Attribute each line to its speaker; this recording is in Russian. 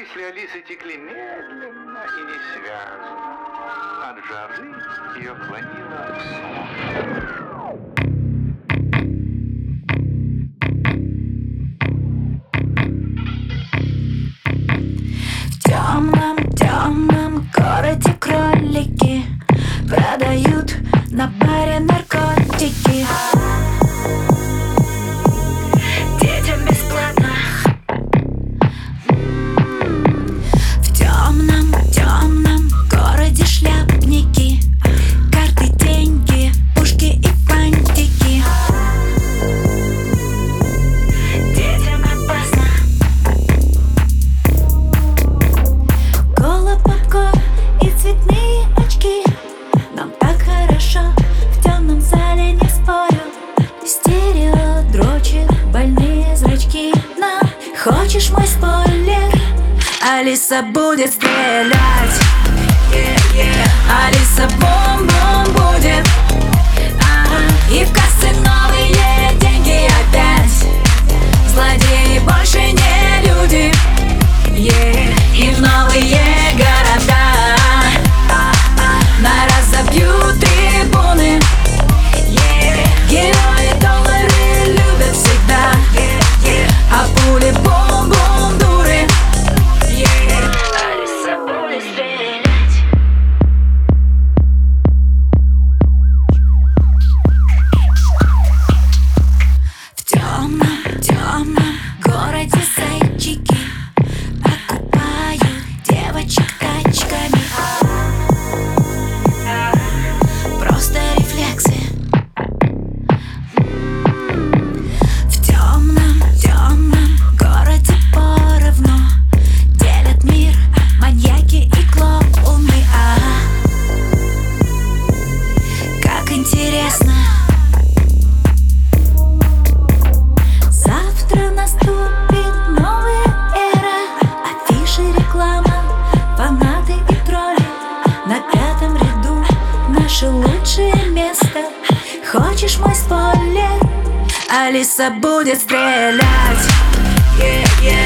Speaker 1: Мысли Алисы текли медленно и несвязно. От жары ее клонило в сон.
Speaker 2: В темном городе кролики продают на баре наркотики. Детям бесплатно. В темном городе шляпники, карты, деньги, пушки и бантики. Детям опасно. Голопопкорн и цветные очки. Нам так хорошо в темном зале, не спорю. Стерео дрочит больные зрачки. Но хочешь мой спойлер? Алиса будет стрелять. Алиса бум-бум будет. И в кассе новые деньги опять. Злодеи больше не люди. И в новые города на разобьют трибуны. Герои доллары любят всегда. А пули бум-бум дуры. Алиса будет стрелять. В темном городе зайчики окупают девочек тачками. Просто рефлексы. В темном городе поровну делят мир маньяки и клоуны. Как интересно. Завтра наступит новая эра. Афиши, реклама, фанаты и тролли. На пятом ряду наше лучшее место. Хочешь мой спойлер? Алиса будет стрелять.